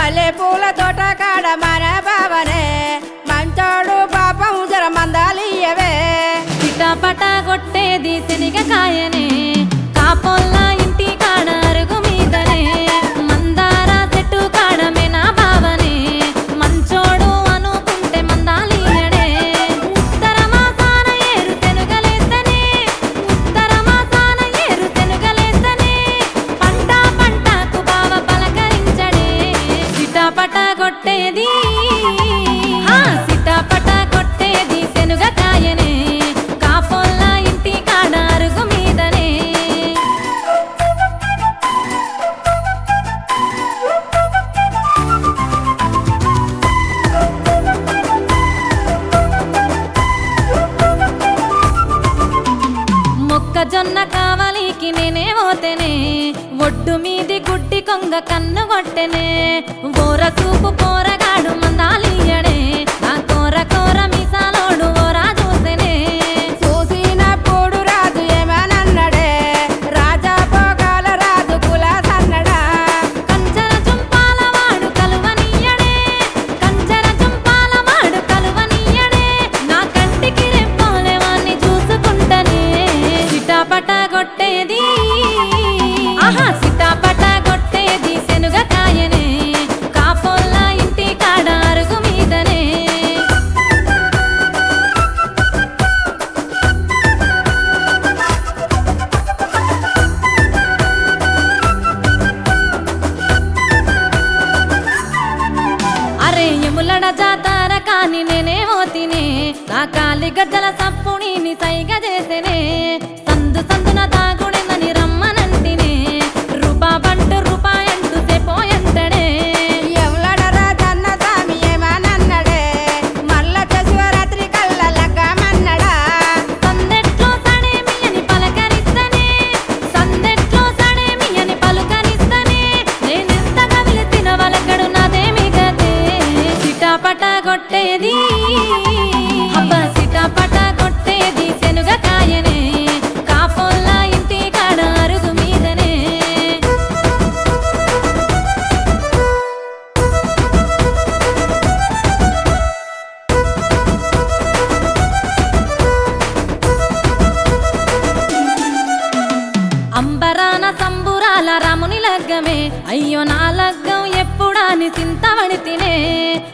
మల్లె పూల తోట కాడ మన బావనే మంచోడు పాపం జర మందాలియవే చిటపట కొట్టేది శనిగకాయనే కాపోల్ల ఇంటి కాడ అరుగు మీదనే మందార చెట్టు కాడమే నా బావనే మంచోడు అనుకుంటే మందాలియడే ఉత్తర మాసాన ఏరు తెనుగలేస్తనే ఉత్తర మాసాన ఏరు తెనుగలేస్తనే పంటకు బావ పలకరించడే చిటపట కొట్టేది చిటపట కొట్టేది శనుగకాయనే కాపోల్ల ఇంటి కాడ అరుగు మీదనే మొక్కజొన్న కావలికి నేనే పోతేనే ఒడ్డు మీది గుడ్డి కొంగ కన్ను కొట్టెనే బోర చూపు పోరగాడు మందాలియడే నా కోర కోర మీసాలోడు ఓరా చూసెనే చూసినప్పుడు రాజు ఏమనన్నడే రాజా పోగాల రాజు కులాసన్నడా కంచర చుంపాల వాడు కలువనీయడే కంచర చుంపాల వాడు కలువనీయడే నా కంటికి రెప్పోలే వాణ్ణి చూసుకుంటనే చిటపట కొట్టేది చిటపట కొట్టేది శనుగకాయనే కాపోల్ల ఇంటి కాడ అరుగు మీదనే అరే ఎములడ జాతార కాని నేనే పోతినే నా కాలి గజ్జల సప్పుడిని సైగ చేసేనే సందు సందున తాగుడెందని రమ్మనంటినే రూపాబంటు రూపాయంటూ సేపోయంటడే ఎవలడ రాజన్న స్వామి ఏమనన్నడే మల్ల శివరాత్రి కల్ల లగ్గమన్నడా సందెట్లో సడేమి అని పలకరిస్తనే సందెట్లో సడేమి అని పలుకరిస్తనే నేనెంతగా పిలిచిన వలకడు నాదేమి గదే చిటపట కొట్టేది చిటపట కొట్టేది శనుగకాయనే కాపోల్ల ఇంటి కాడ అరుగు మీదనే అంబరాన సంబురాల రాముని లగ్గమే అయ్యో నా లగ్గం ఎప్పుడాని చింతవడి తినే